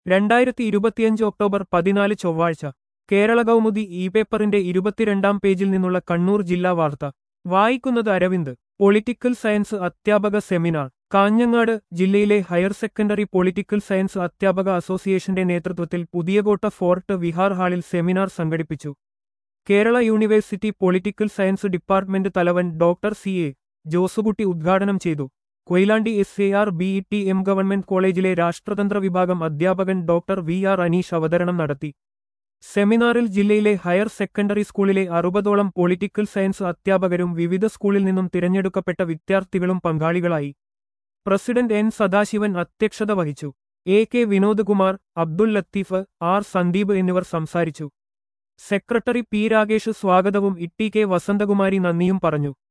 2025 October 14 ചൊവ്വാഴ്ച Kerala Kaumudi E പേപ്പറിന്റെ 22-ാം പേജിൽ നിന്നുള്ള കണ്ണൂർ ജില്ലാ വാർത്ത വായിക്കുന്നത് അരവിന്ദ്. പൊളിറ്റിക്കൽ സയൻസ് അധ്യാപക സെമിനാർ കാഞ്ഞങ്ങാട്. ജില്ലയിലെ ഹയർ സെക്കൻഡറി പൊളിറ്റിക്കൽ സയൻസ് അധ്യാപക അസോസിയേഷന്റെ നേതൃത്വത്തിൽ പുതിയകോട്ട ഫോർട്ട് വിഹാർ ഹാളിൽ സെമിനാർ സംഘടിപ്പിച്ചു. Kerala university political science department തലവൻ ഡോക്ടർ CA ജോസുകുട്ടി ഉദ്ഘാടനം ചെയ്തു. കൊയിലാണ്ടി SARBETM ഗവൺമെന്റ് കോളേജിലെ രാഷ്ട്രതന്ത്ര വിഭാഗം അധ്യാപകൻ ഡോക്ടർ VR അനീഷ് അവതരണം നടത്തി. സെമിനാറിൽ ജില്ലയിലെ ഹയർ സെക്കൻഡറി സ്കൂളിലെ 60ഓളം പൊളിറ്റിക്കൽ സയൻസ് അധ്യാപകരും വിവിധ സ്കൂളിൽ നിന്നും തിരഞ്ഞെടുക്കപ്പെട്ട വിദ്യാർത്ഥികളും പങ്കാളികളായി. പ്രസിഡന്റ് N സദാശിവൻ അധ്യക്ഷത വഹിച്ചു. AK വിനോദ് കുമാർ, അബ്ദുൽ ലത്തീഫ്, R സന്ദീപ് എന്നിവർ സംസാരിച്ചു. സെക്രട്ടറി P രാകേഷ് സ്വാഗതവും TK വസന്തകുമാരി നന്ദിയും പറഞ്ഞു.